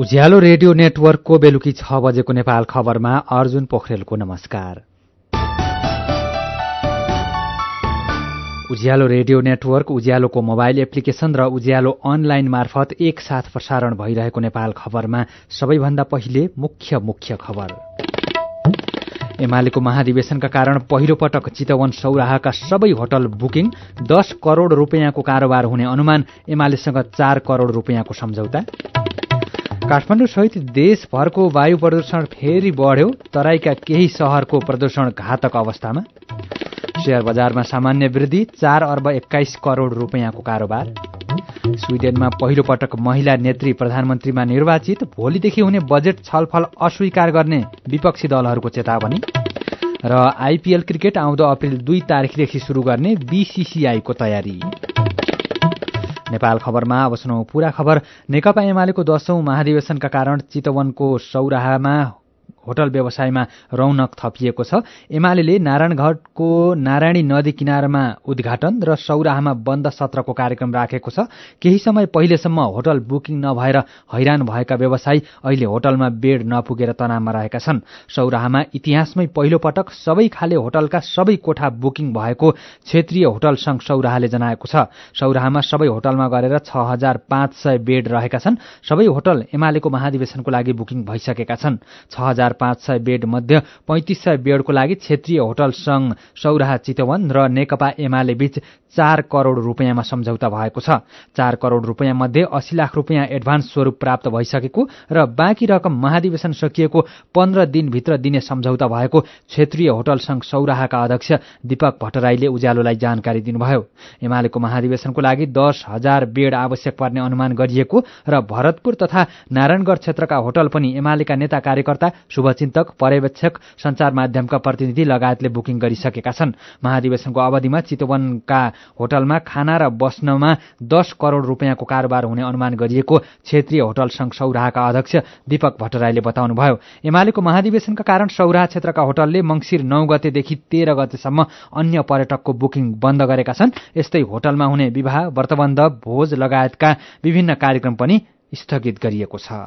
उज्यालो radio नेटवर्कको बेलुकी 6 बजेको नेपाल खबरमा अर्जुन पोखरेलको नमस्कार। उज्यालो रेडियो नेटवर्क, उज्यालोको मोबाइल एप्लिकेशन र उज्यालो अनलाइन मार्फत एकसाथ प्रसारण भइरहेको नेपाल खबरमा सबैभन्दा पहिले मुख्य खबर। एमालेको महाधिवेशनका कारण पहिलो पटक चितवन सौराहाका सबै होटल बुकिङ, 10 करोड़ रुपियाँको कारोबार हुने अनुमान, एमालेसँग 4 करोड़ रुपियाँको सम्झौता। काठमाडौँ सहित देशभरको वायु प्रदूषण फेरि बढ्यो, तराईका केही शहरको प्रदूषण घातक अवस्थामा। शेयर बजारमा सामान्य वृद्धि, 4 अर्ब 21 करोड़ रुपियाँको कारोबार। स्विडेनमा पहिलो पटक महिला नेत्री प्रधानमन्त्रीमा निर्वाचित, भोलिदेखि हुने बजेट छलफल अस्वीकार गर्ने विपक्षी दलहरूको चेतावनी। र आइपीएल क्रिकेट आउँदो अप्रिल 2 तारिखदेखि शुरू गर्ने बीसीसीआईको तयारी। नेपाल खबरमा अब सुनौ पूरा खबर। नेकपा एमालेको 10औं महाधिवेशनका कारण चितवनको सौराहामा होटल व्यवसायमा रौनक थपिएको छ। एमाले नारायणघाटको नारायणी नदी किनारमा उद्घाटन र सौराहामा बन्द सत्रको कार्यक्रम राखेको छ। केही समय पहिलेसम्म होटल बुकिङ नभएर हैरान भएका व्यवसायी अहिले होटलमा बेड नपुगेर तनावमा रहेका छन्। सौराहामा इतिहासमै पहिलो पटक सबै खाले होटलका सबै कोठा बुकिङ भएको क्षेत्रीय होटल संघ सौराहाले जनाएको छ। सौराहामा सबै होटलमा गरेर 6500 बेड रहेका छन्। सबै होटल एमालेको महाधिवेशनको लागि बुकिङ भइसकेका छन्। 6500 बेड मध्ये 3500 बेडको लागि क्षेत्रीय होटल संघ सौराहा चितवन र नेकपा एमाले बीच 4 करोड़ रुपियाँमा सम्झौता भएको छ। 4 करोड़ रुपियाँ मध्ये 80 लाख रुपियाँ एडभान्स स्वरूप प्राप्त भइसकेको र बाँकी रकम महाधिवेशन सकिएको 15 दिनभित्र दिने सम्झौता भएको क्षेत्रीय होटल संघ सौराहाका अध्यक्ष दीपक भट्टराईले उज्यालोलाई जानकारी दिनुभयो। एमालेको महाधिवेशनको लागि 10,000 बेड आवश्यक पर्ने अनुमान गरिएको र भरतपुर तथा नारायणगढ़ क्षेत्रका होटल पनि एमालेका नेता कार्यकर्ता, शुभचिन्तक, पर्यवेक्षक, सञ्चार माध्यमका प्रतिनिधि लगायतले बुकिङ गरिसकेका छन्। महाधिवेशनको अवधिमा चितवनका होटलमा खाना र बस्नमा 10 करोड़ रुपियाँको कारोबार हुने अनुमान गरिएको क्षेत्रीय होटल संघ सौराहाका अध्यक्ष दीपक भट्टराईले बताउनुभयो। एमालेको महाधिवेशनका कारण सौराहा क्षेत्रका होटलले मंसिर 9 गतेदेखि 13 गतेसम्म अन्य पर्यटकको बुकिङ बन्द गरेका छन्। यस्तै होटलमा हुने विवाह, व्रतबन्ध, भोज लगायतका विभिन्न कार्यक्रम पनि स्थगित गरिएको छ।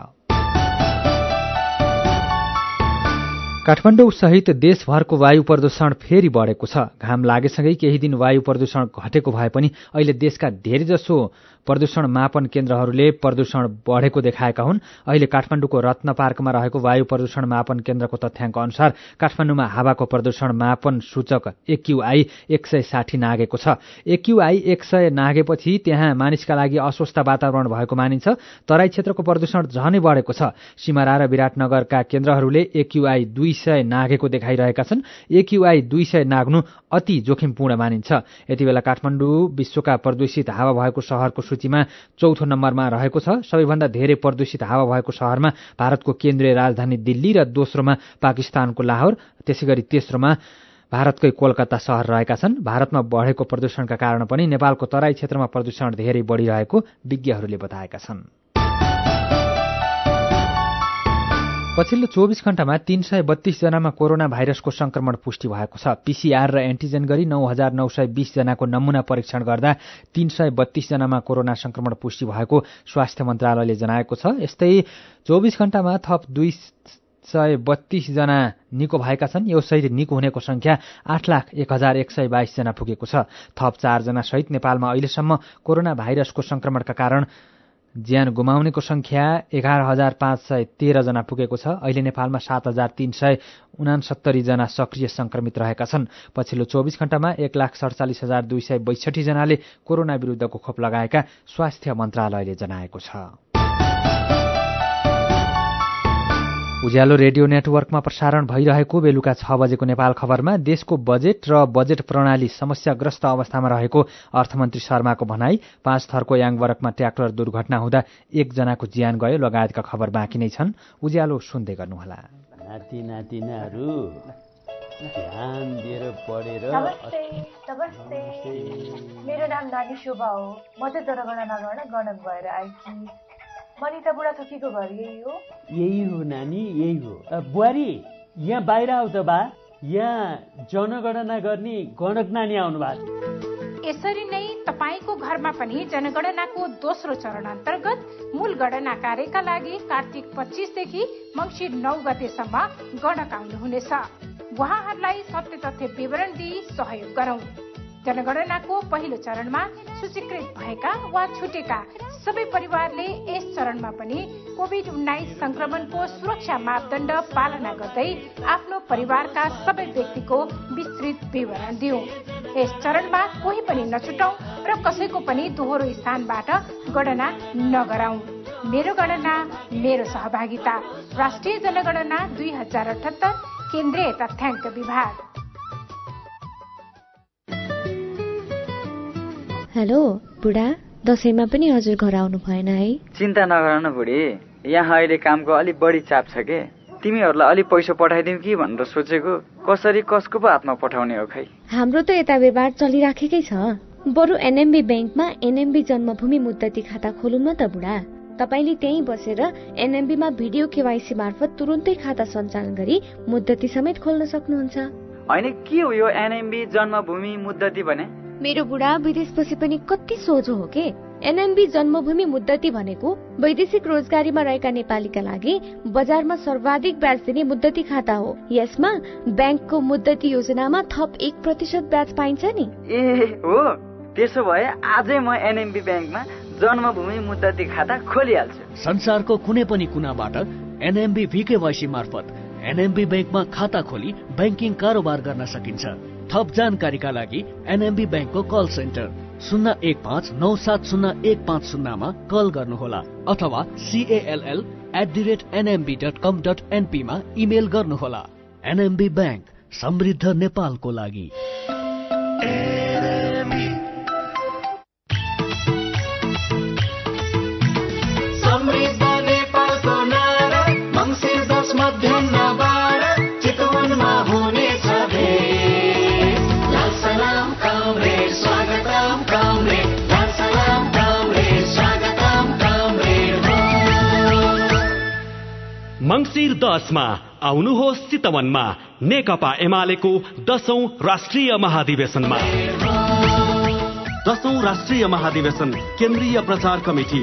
काठमाडौँ सहित देशभरको वायु प्रदूषण फेरि बढेको छ। घाम लागेसँगै केही दिन वायु प्रदूषण घटेको भए पनि अहिले देशका धेरैजसो प्रदूषण मापन केन्द्रहरूले प्रदूषण बढेको देखाएका हुन्। अहिले काठमाडौँको रत्न पार्कमा रहेको वायु प्रदूषण मापन केन्द्रको तथ्याङ्क अनुसार काठमाडौँमा हावाको प्रदूषण मापन सूचक एक्यूआई 160 नागेको छ। एक्यूआई 100 नागेपछि त्यहाँ मानिसका लागि अस्वस्थ वातावरण भएको मानिन्छ। तराई क्षेत्रको प्रदूषण झनै बढेको छ। सिमरा र विराटनगरका केन्द्रहरूले एक्यूआई 200 नागेको देखाइरहेका छन्। एक्यूआई 200 नाग्नु अति जोखिमपूर्ण मानिन्छ। यति बेला काठमाडौँ विश्वका प्रदूषित हावा भएको शहरको सूचीमा 4थो नम्बरमा रहेको छ। सबैभन्दा धेरै प्रदूषित हावा भएको शहरमा भारतको केन्द्रीय राजधानी दिल्ली र दोस्रोमा पाकिस्तानको लाहोर, त्यसैगरी तेस्रोमा भारतकै कोलकाता शहर रहेका छन्। भारतमा बढेको प्रदूषणका कारण पनि नेपालको तराई क्षेत्रमा प्रदूषण धेरै बढ़िरहेको विज्ञहरूले बताएका छन्। पछिल्लो 24 घण्टामा 332 जनामा कोरोना भाइरसको संक्रमण पुष्टि भएको छ। पीसीआर र एन्टिजेन गरी 9,920 जनाको नमूना परीक्षण गर्दा 332 जनामा कोरोना संक्रमण पुष्टि भएको स्वास्थ्य मन्त्रालयले जनाएको छ। यस्तै 24 घण्टामा थप 232 जना निको भएका छन्। यसरी निको हुनेको संख्या 8,01,122 जना पुगेको छ। थप 4 जना सहित नेपालमा अहिलेसम्म कोरोना भाइरसको संक्रमणका कारण ज्यान गुमाउनेको संख्या 11,513 जना पुगेको छ। अहिले नेपालमा 7,369 जना सक्रिय संक्रमित रहेका छन्। पछिल्लो 24 घण्टामा 1,47,262 जनाले कोरोना विरुद्धको खोप लगाएका स्वास्थ्य मन्त्रालयले जनाएको छ। उज्यालो रेडियो नेटवर्कमा प्रसारण भइरहेको बेलुका 6 बजेको नेपाल खबरमा देशको बजेट र बजेट प्रणाली समस्याग्रस्त अवस्थामा रहेको अर्थमन्त्री शर्माको भनाई, 5 थरको याङबरकमा ट्र्याक्टर दुर्घटना हुँदा 1 जनाको ज्यान गयो लगायतका खबर बाँकी नै छन्। उज्यालो सुन्दै गर्नुहोला। नाति नातिनाहरू ध्यान दिएर पढेर। नमस्ते। मेरो नाम नानी शोभा हो। म चाहिँ जनगणना गर्न गणक भएर आएकी। मनिता बुढाथोकीको घर यही हो? यही हो नानी, यही हो। बुहारी, यहाँ बाहिर आऊ त बा। यहाँ जनगणना गर्ने गणक नानी आउनु भएको छ। यसरी नै तपाईको घरमा पनि जनगणनाको दोस्रो चरण अन्तर्गत मूल गणना कार्यका लागि कार्तिक 25 देखि मंसिर 9 गतेसम्म गणक आउनुहुनेछ। उहाँहरूलाई सत्य तथ्य विवरण दिई सहयोग गरौं। जनगणनाको पहिलो चरणमा सूचीकृत भएका वा छुटेका सबै परिवारले यस चरणमा पनि कोभिड-19 संक्रमणको सुरक्षा मापदण्ड पालना गर्दै आफ्नो परिवारका सबै व्यक्तिको विस्तृत विवरण दिउँ। यस चरणमा कोही पनि नछुटौं र कसैको पनि दोहोरो स्थानबाट गणना नगराउँ। मेरो गणना मेरो सहभागिता। राष्ट्रिय जनगणना 2078 केन्द्रीय तथ्याङ्क विभाग। हेलो बुढा, दशैंमा पनि हजुर घर आउनु भएन है? चिन्ता नगर न बुढी, यहाँ अहिले कामको अलि बढी चाप छ के। तिमीहरूलाई अलि पैसा पठाइदिउँ कि भनेर सोचेको, कसरी कसको पो हातमा पठाउने हो खै। हाम्रो त यता व्यवहार चलिराखेकै छ। बरु एनएमबी ब्याङ्कमा एनएमबी जन्मभूमि मुद्दती खाता खोलौँ न त बुढा। तपाईले त्यहीँ बसेर एनएमबीमा भिडियो केवाइसी मार्फत तुरुन्तै खाता सञ्चालन गरी मुद्दती समेत खोल्न सक्नुहुन्छ। होइन, के हो यो एनएमबी जन्मभूमि मुद्दती भने? मेरो बुढा, विदेश बसे पनि कति सोझो हो के। एनएमबी जन्मभूमि मुद्दती भनेको वैदेशिक रोजगारीमा रहेका नेपालीका लागि बजारमा सर्वाधिक ब्याज दिने मुद्दती खाता हो। यसमा ब्याङ्कको मुद्दती योजनामा थप 1% ब्याज पाइन्छ नि। ए हो, त्यसो भए आजै म एनएमबी ब्याङ्कमा जन्मभूमि मुद्दती खाता खोलिहाल्छु। संसारको कुनै पनि कुनाबाट एनएमबी VKYC मार्फत एनएमबी ब्याङ्कमा खाता खोली ब्याङ्किङ कारोबार गर्न सकिन्छ। थप जानकारीका लागि एनएमबी ब्याङ्कको कल सेन्टर 015-970-150 मा कल गर्नुहोला अथवा call@nmb.com.np मा इमेल गर्नुहोला। एनएमबी ब्याङ्क, समृद्ध नेपालको लागि। मंसिर 10 मा आउनुहोस् चितवनमा नेकपा एमालेको 10औं राष्ट्रिय महाधिवेशनमा। 10औं राष्ट्रिय महाधिवेशन केन्द्रीय प्रचार कमिटी।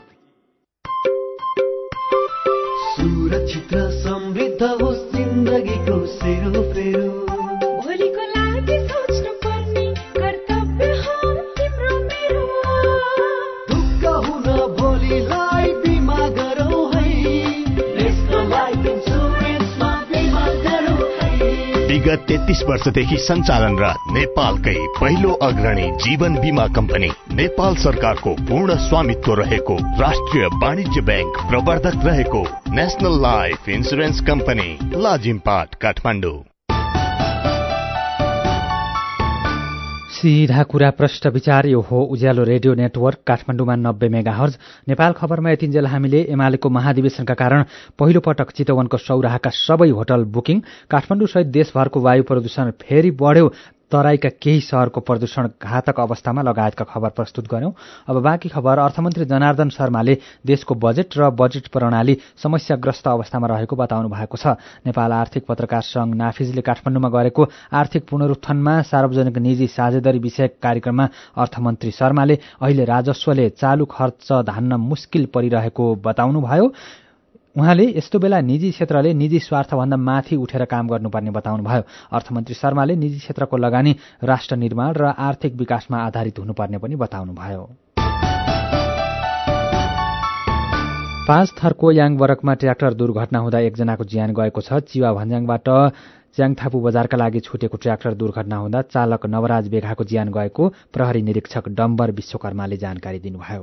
सुरक्षित र समृद्ध होस् जिन्दगीको सेरोफेरो। भोलिको लागि सोच्नु पर्ने कर्तव्य हो तिम्रो मेरो। ढुक्क हुन भोलिलाई बिमा गरौँ है। नेशनल लाइफ इन्सुरेन्समा बिमा गरौँ है। विगत 33 वर्षदेखि सञ्चालनरत नेपालकै पहिलो अग्रणी जीवन बीमा कम्पनी, नेपाल सरकारको पूर्ण स्वामित्व रहेको राष्ट्रिय वाणिज्य ब्याङ्क प्रवर्धक रहेको national life insurance company, Lazimpat, Kathmandu. सीधा कुरा प्रश्न विचार। यो हो उज्यालो रेडियो नेटवर्क काठमाडौँमा 90 मेगाहर्ज। नेपाल खबरमा यतिन्जेल हामीले एमालेको महाधिवेशनका कारण पहिलो पटक चितवनको सौराहाका सबै होटल बुकिङ, काठमाडौँ सहित देशभरको वायु प्रदूषण फेरि बढ्यो, तराईका केही शहरको प्रदूषण घातक अवस्थामा लगायतका खबर प्रस्तुत गर्यौं। अब बाँकी खबर। अर्थमन्त्री जनार्दन शर्माले देशको बजेट र बजेट प्रणाली समस्याग्रस्त अवस्थामा रहेको बताउनु भएको छ। नेपाल आर्थिक पत्रकार संघ नाफिजले काठमाडौँमा गरेको आर्थिक पुनरुत्थानमा सार्वजनिक निजी साझेदारी विषयक कार्यक्रममा अर्थमन्त्री शर्माले अहिले राजस्वले चालू खर्च धान्न मुस्किल परिरहेको बताउनुभयो। उहाँले यस्तो बेला निजी क्षेत्रले निजी स्वार्थभन्दा माथि उठेर काम गर्नुपर्ने बताउनुभयो। अर्थमन्त्री शर्माले निजी क्षेत्रको लगानी राष्ट्र निर्माण र आर्थिक विकासमा आधारित हुनुपर्ने पनि बताउनुभयो। 5 थरको याङबरकमा ट्र्याक्टर दुर्घटना हुँदा एकजनाको ज्यान गएको छ। चिवा भन्ज्याङबाट च्याङथापु बजारका लागि छुटेको ट्र्याक्टर दुर्घटना हुँदा चालक नवराज बेघाको ज्यान गएको प्रहरी निरीक्षक डम्बर विश्वकर्माले जानकारी दिनुभयो।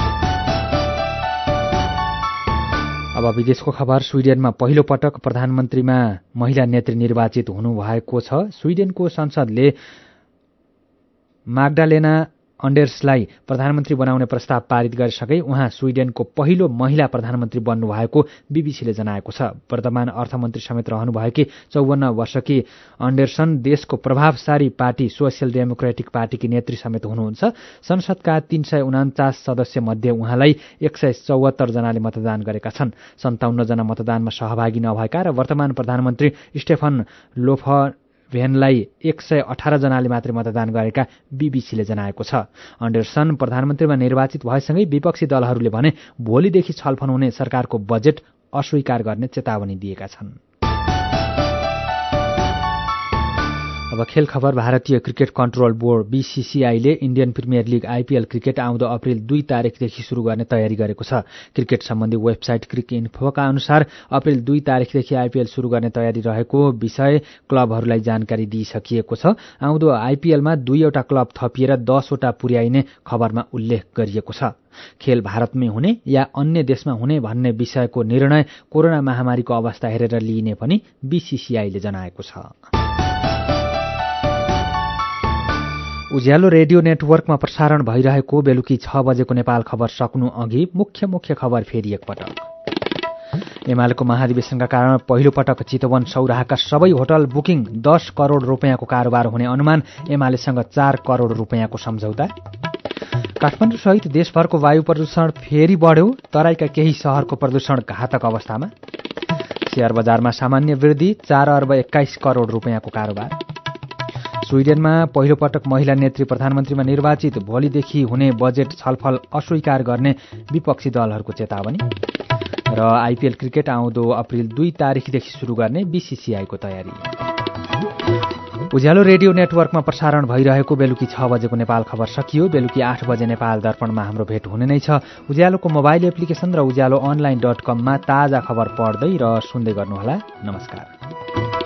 अब विदेशको खबर। स्वीडेनमा पहिलो पटक प्रधानमन्त्रीमा महिला नेत्री निर्वाचित हुनुभएको छ। स्वीडेनको संसदले माग्डालेना अन्डर्सलाई प्रधानमन्त्री बनाउने प्रस्ताव पारित गरिसके उहाँ स्वीडेनको पहिलो महिला प्रधानमन्त्री बन्नुभएको बीबीसीले जनाएको छ। वर्तमान अर्थमन्त्री समेत रहनुभएकी 54 वर्षकी अन्डरसन देशको प्रभावशाली पार्टी सोसियल डेमोक्रेटिक पार्टीकी नेत्री समेत हुनुहुन्छ। संसदका 349 सदस्य मध्ये उहाँलाई 174 जनाले मतदान गरेका छन्। 57 जना मतदानमा सहभागी नभएका र वर्तमान प्रधानमन्त्री स्टेफन भेनलाई 118 जनाले मात्रै मतदान गरेका बीबीसीले जनाएको छ। एन्डरसन प्रधानमन्त्रीमा निर्वाचित भएसँगै विपक्षी दलहरूले भने भोलिदेखि छलफल हुने सरकारको बजेट अस्वीकार गर्ने चेतावनी दिएका छन्। अब खेल खबर। भारतीय क्रिकेट कन्ट्रोल बोर्ड बीसीसीआईले Indian premier league IPL cricket आउँदो अप्रेल 2 तारिखदेखि शुरू गर्ने तयारी गरेको छ। क्रिकेट सम्बन्धी वेबसाइट क्रिक इन्फोका अनुसार अप्रेल 2 तारिखदेखि आईपीएल शुरू गर्ने तयारी रहेको विषय क्लबहरूलाई जानकारी दिइसकिएको छ। आउँदो आईपीएलमा 2वटा क्लब थपिएर 10वटा पुर्याइने खबरमा उल्लेख गरिएको छ। खेल भारतमै हुने या अन्य देशमा हुने भन्ने विषयको निर्णय कोरोना महामारीको अवस्था हेरेर लिइने पनि बीसीसीआईले जनाएको छ। उज्यालो रेडियो नेटवर्कमा प्रसारण भइरहेको बेलुकी 6 बजेको नेपाल खबर सक्नु अघि मुख्य खबर फेरि एकपटक। एमालेको महाधिवेशनका कारण पहिलो पटक चितवन सौराहाका सबै होटल बुकिङ 10 करोड रुपियाँको कारोबार हुने अनुमान। एमालेसँग 4 करोड रुपियाँको सम्झौता। काठमाडौँ सहित देशभरको वायु प्रदूषण फेरि बढ्यो। तराईका केही शहरको प्रदूषण घातक अवस्थामा। शेयर बजारमा सामान्य वृद्धि। 4 अर्ब 21 करोड रुपियाँको कारोबार। स्विडेनमा पहिलो पटक महिला नेत्री प्रधानमन्त्रीमा निर्वाचित। भोलिदेखि हुने बजेट छलफल अस्वीकार गर्ने विपक्षी दलहरूको चेतावनी। र आईपीएल क्रिकेट आउँदो अप्रेल 2 तारिखदेखि शुरू गर्ने बीसीसीआईको तयारी। उज्यालो रेडियो नेटवर्कमा प्रसारण भइरहेको बेलुकी 6 बजेको नेपाल खबर सकियो। बेलुकी 8 बजे नेपाल दर्पणमा हाम्रो भेट हुने नै छ। उज्यालोको मोबाइल एप्लिकेशन र उज्यालो online.com मा ताजा खबर पढ्दै र सुन्दै गर्नुहोला। नमस्कार।